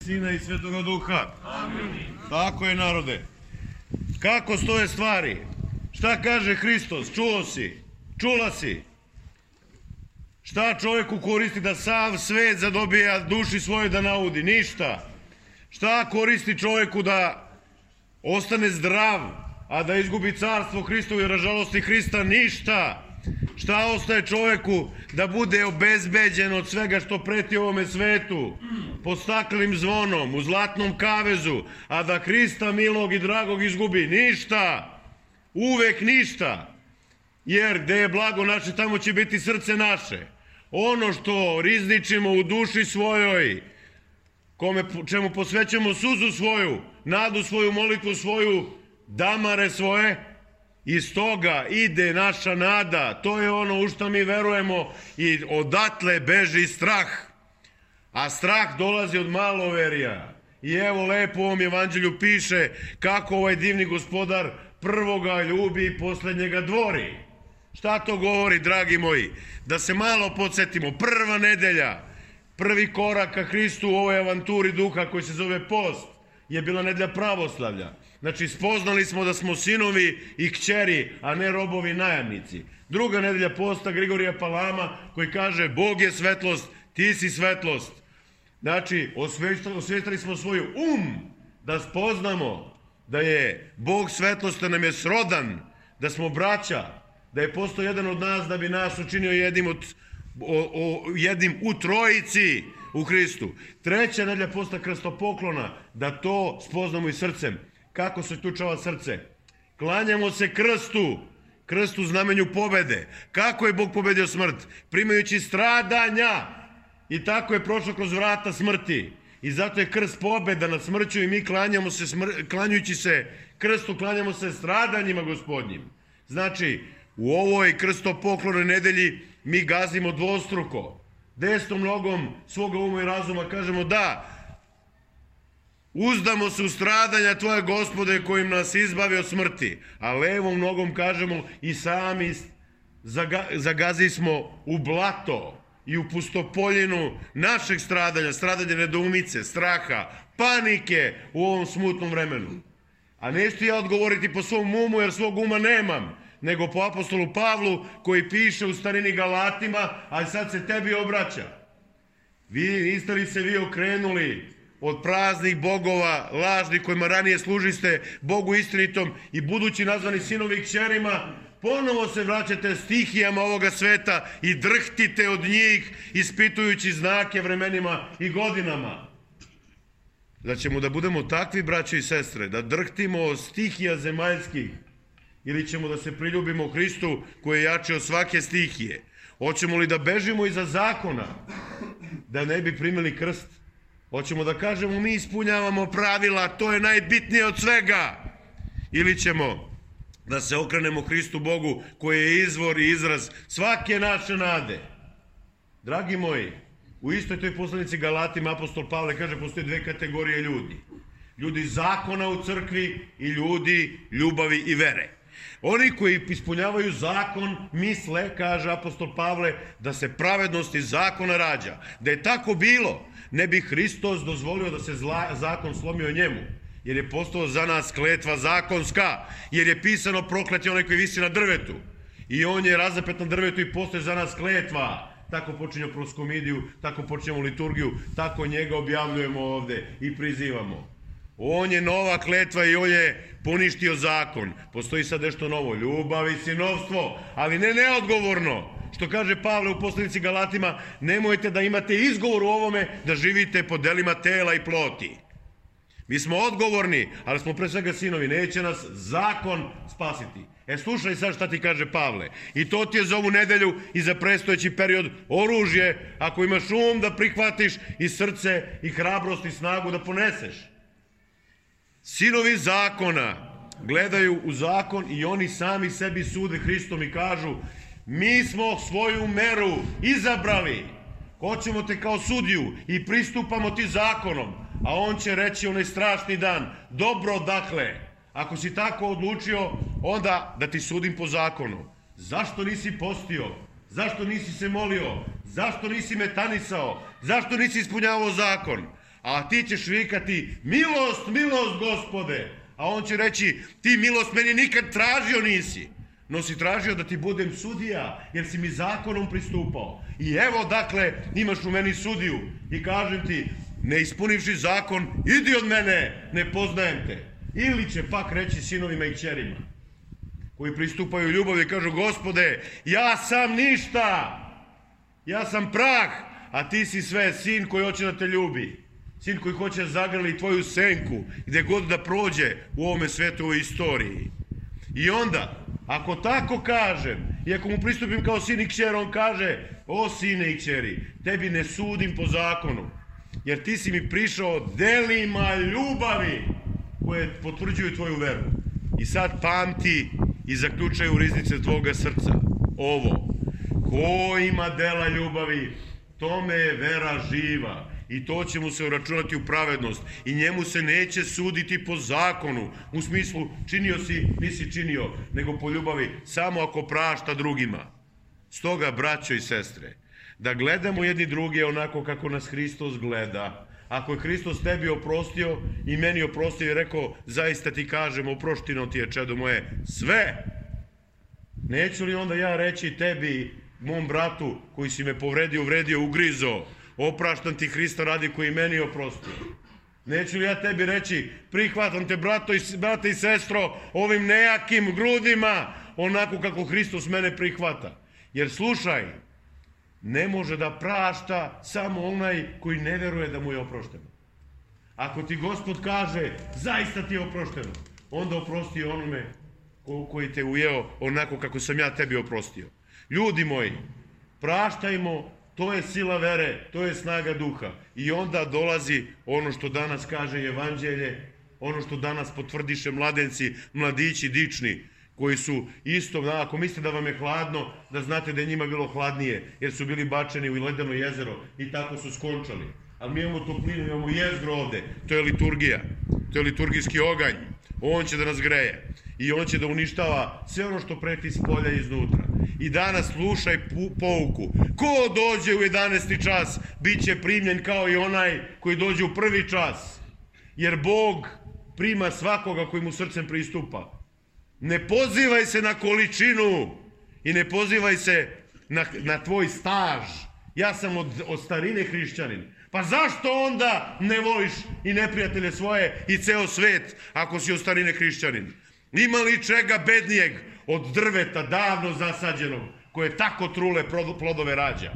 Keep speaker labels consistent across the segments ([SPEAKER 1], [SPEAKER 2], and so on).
[SPEAKER 1] Sina i Svetoga Duha. Tako je, narode. Kako stoje stvari? Šta kaže Hristos? Čuo si? Čula si? Šta čovjeku koristi da sav svet zadobija duši svoje da naudi? Ništa. Šta koristi čovjeku da ostane zdrav, a da izgubi carstvo Hristovo i ražalosti Hrista? Ništa. Šta ostaje čovjeku da bude obezbeđen od svega što preti ovome svetu, pod staklenim zvonom, u zlatnom kavezu, a da Hrista milog i dragog izgubi? Ništa. Uvek ništa. Jer gde je blago naše, tamo će biti srce naše. Ono što rizničimo u duši svojoj, čemu posvećamo suzu svoju, nadu svoju, molitvu svoju, damare svoje, iz toga ide naša nada. To je ono u što mi verujemo i odatle beži strah. A strah dolazi od maloverja. I evo lepo u ovom evanđelju piše kako ovaj divni gospodar prvoga ljubi i posljednjega dvori. Šta to govori, dragi moji? Da se malo podsjetimo. Prva nedelja, prvi korak ka Hristu u ovoj avanturi duha koji se zove post je bila nedelja pravoslavlja. Znači, spoznali smo da smo sinovi i kćeri, a ne robovi najamnici. Druga nedelja posta Grigorija Palama koji kaže Bog je svetlost, ti si svetlost. Znači, osvijestili smo svoju da spoznamo da je Bog svetlost, da nam je srodan, da smo braća, da je postao jedan od nas da bi nas učinio jednim u trojici u Hristu. Treća nedelja posta krstopoklona, da to spoznamo i srcem. Kako se tučava srce? Klanjamo se krstu znamenju pobede. Kako je Bog pobedio smrt? Primajući stradanja. I tako je prošlo kroz vrata smrti. I zato je krst pobeda nad smrću i mi klanjujući se krstu, klanjamo se stradanjima Gospodnjim. Znači, u ovoj krstopoklonoj nedelji mi gazimo dvostruko. Desnom nogom svoga uma i razuma kažemo da, uzdamo se u stradanja Tvoje Gospode kojim nas izbavi od smrti. A levom nogom kažemo i sami zagazismo u blato i u pustopoljinu našeg stradanja, stradanja nedoumice, straha, panike u ovom smutnom vremenu. A neću ja odgovoriti po svom umu jer svog uma nemam, nego po apostolu Pavlu koji piše u starini Galatima, a sad se tebi obraća. Niste li se vi okrenuli od praznih bogova, lažnih kojima ranije služiste Bogu istinitom i budući nazvani sinovi i kćerima, ponovo se vraćate stihijama ovoga sveta i drhtite od njih ispitujući znake vremenima i godinama. Da ćemo da budemo takvi, braće i sestre, da drhtimo od stihija zemaljskih, ili ćemo da se priljubimo Hristu koji je jači od svake stihije? Hoćemo li da bežimo iza zakona da ne bi primili krst? Hoćemo da kažemo mi ispunjavamo pravila, to je najbitnije od svega? Ili ćemo da se okrenemo Hristu Bogu koji je izvor i izraz svake naše nade? Dragi moji, u istoj toj poslanici Galatima apostol Pavle kaže postoje dve kategorije ljudi. Ljudi zakona u crkvi i ljudi ljubavi i vere. Oni koji ispunjavaju zakon misle, kaže apostol Pavle, da se pravednost iz zakona rađa. Da je tako bilo, ne bi Hristos dozvolio da se zakon slomio njemu, jer je postao za nas kletva zakonska, jer je pisano proklet je onaj koji visi na drvetu. I on je razapet na drvetu i postoje za nas kletva. Tako počinjemo proskomidiju, tako počinjemo liturgiju, tako njega objavljujemo ovde i prizivamo. On je nova kletva i on je poništio zakon. Postoji sad nešto novo, ljubav i sinovstvo, ali ne neodgovorno. Što kaže Pavle u poslanici Galatima, nemojte da imate izgovor u ovome da živite po delima tela i ploti. Mi smo odgovorni, ali smo pre svega sinovi, neće nas zakon spasiti. Slušaj sad šta ti kaže Pavle. I to ti je za ovu nedelju i za predstojeći period oružje, ako imaš da prihvatiš i srce i hrabrost i snagu da poneseš. Sinovi zakona gledaju u zakon i oni sami sebi sude Hristom i kažu mi smo svoju meru izabrali, hoćemo te kao sudiju i pristupamo ti zakonom, a on će reći onaj strašni dan, dobro dakle, ako si tako odlučio, onda da ti sudim po zakonu. Zašto nisi postio? Zašto nisi se molio? Zašto nisi metanisao? Zašto nisi ispunjavao zakon? A ti ćeš vikati milost, milost Gospode. A on će reći ti milost meni nikad tražio nisi. No si tražio da ti budem sudija jer si mi zakonom pristupao. I evo dakle imaš u meni sudiju i kažem ti ne ispunivši zakon idi od mene, ne poznajem te. Ili će pak reći sinovima i kćerima koji pristupaju ljubavi i kažu Gospode ja sam ništa, ja sam prah, a ti si sve sin koji hoće da te ljubi. Sin koji hoće zagrli tvoju senku gdje god da prođe u ovome svetu, u ovoj istoriji. I onda, ako tako kažem, i ako mu pristupim kao sin i kćer, on kaže, o sine i kćeri, tebi ne sudim po zakonu, jer ti si mi prišao delima ljubavi koje potvrđuju tvoju veru. I sad pamti i zaključaj u riznice tvoga srca ovo, ko ima dela ljubavi, tome je vera živa. I to će mu se uračunati u pravednost. I njemu se neće suditi po zakonu. U smislu činio si, nisi činio, nego po ljubavi samo ako prašta drugima. Stoga, braćo i sestre, da gledamo jedni druge onako kako nas Hristos gleda. Ako je Hristos tebi oprostio i meni oprostio i rekao, zaista ti kažem, oprošteno ti je čedo moje sve. Neću li onda ja reći tebi, mom bratu koji si me povredio, uvredio, ugrizo, opraštam ti Hrista radi koji meni oprostio. Neću li ja tebi reći, prihvatam te brate i sestro ovim nejakim grudima, onako kako Hristos mene prihvata. Jer slušaj, ne može da prašta samo onaj koji ne veruje da mu je oprošteno. Ako ti Gospod kaže, zaista ti je oprošteno, onda oprosti onome koji te ujeo onako kako sam ja tebi oprostio. Ljudi moji, praštajmo. To je sila vere, to je snaga duha. I onda dolazi ono što danas kaže Evanđelje, ono što danas potvrdiše mladenci, mladići dični, koji su isto, ako mislite da vam je hladno, da znate da je njima bilo hladnije, jer su bili bačeni u ledeno jezero i tako su skončali. Ali mi imamo toplinu, imamo jezgro ovde, to je liturgija, to je liturgijski oganj, on će da nas greje i on će da uništava sve ono što preti s polja i iznutra. I danas slušaj pouku. Ko dođe u 11. čas, bit će primljen kao i onaj koji dođe u 1. čas. Jer Bog prima svakoga koji mu srcem pristupa. Ne pozivaj se na količinu i ne pozivaj se na tvoj staž. Ja sam od starine hrišćanin. Pa zašto onda ne voliš i neprijatelje svoje i ceo svet ako si od starine hrišćanin? Ima li čega bednijeg od drveta davno zasađenog koje tako trule plodove rađa?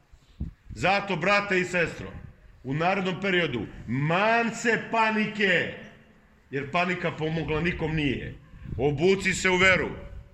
[SPEAKER 1] Zato, brate i sestro, u narednom periodu man se panike, jer panika pomogla nikom nije. Obuci se u veru.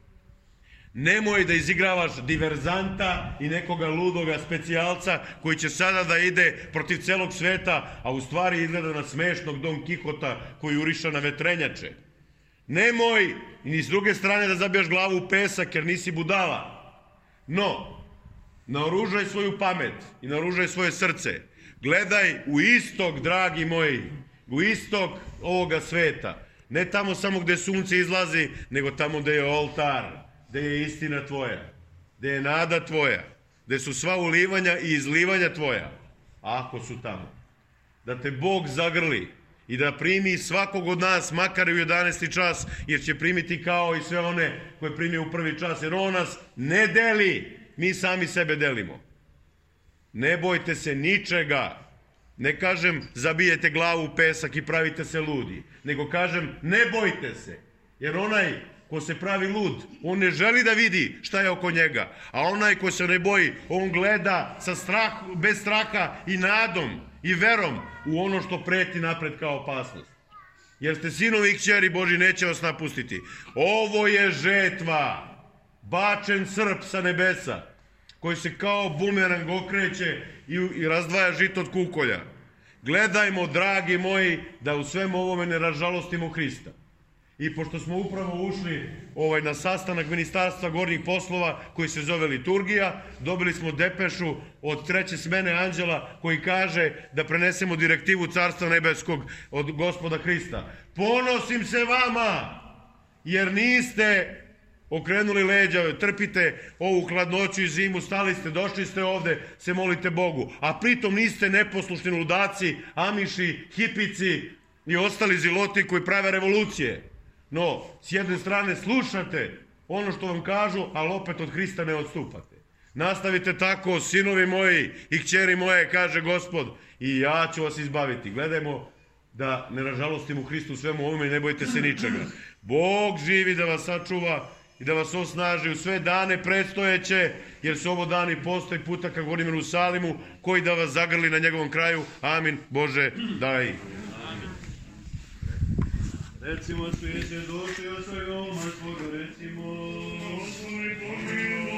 [SPEAKER 1] Nemoj da izigravaš diverzanta i nekoga ludoga specijalca koji će sada da ide protiv celog sveta, a u stvari izgleda na smešnog Don Kihota koji uriša na vetrenjače. Nemoj ni s druge strane da zabijaš glavu u pesak jer nisi budala. No, naoružaj svoju pamet i naoružaj svoje srce. Gledaj u istok, dragi moji, u istok ovoga sveta. Ne tamo samo gde sunce izlazi, nego tamo gde je oltar, gde je istina tvoja, gde je nada tvoja, gde su sva ulivanja i izlivanja tvoja. Ako su tamo. Da te Bog zagrli i da primi svakog od nas, makar i u 11. čas, jer će primiti kao i sve one koje primi u 1. čas, jer on nas ne deli, mi sami sebe delimo. Ne bojte se ničega. Ne kažem zabijete glavu u pesak i pravite se ludi, nego kažem ne bojte se, jer onaj ko se pravi lud, on ne želi da vidi šta je oko njega, a onaj ko se ne boji, on gleda bez straha i nadom i verom u ono što preti napred kao opasnost. Jer ste sinovi i kćeri Boži, neće vas napustiti. Ovo je žetva, bačen srp sa nebesa, koji se kao bumerang okreće i razdvaja žito od kukolja. Gledajmo, dragi moji, da u svem ovome ne ražalostimo Hrista. I pošto smo upravo ušli na sastanak Ministarstva gornjih poslova koji se zove liturgija, dobili smo depešu od 3. smene anđela koji kaže da prenesemo direktivu Carstva nebeskog od Gospoda Hrista. Ponosim se vama, jer niste okrenuli leđa, trpite ovu hladnoću i zimu, stali ste, došli ste ovde, se molite Bogu, a pritom niste neposlušni ludaci, amiši, hipici i ostali ziloti koji prave revolucije. No, s jedne strane slušate ono što vam kažu, ali opet od Hrista ne odstupate. Nastavite tako, sinovi moji i kćeri moje, kaže Gospod, i ja ću vas izbaviti. Gledajmo da ne nažalostimo Hristu svemu ovome i ne bojte se ničega. Bog živi da vas sačuva i da vas osnaži u sve dane predstojeće, jer su ovo dani postoji puta, kako govorim, u Jerusalimu, koji da vas zagrli na njegovom kraju. Amin. Bože, daj.
[SPEAKER 2] Recimo, svijeće duši o svojom, a svoga recimo, Gospodi pomiluje.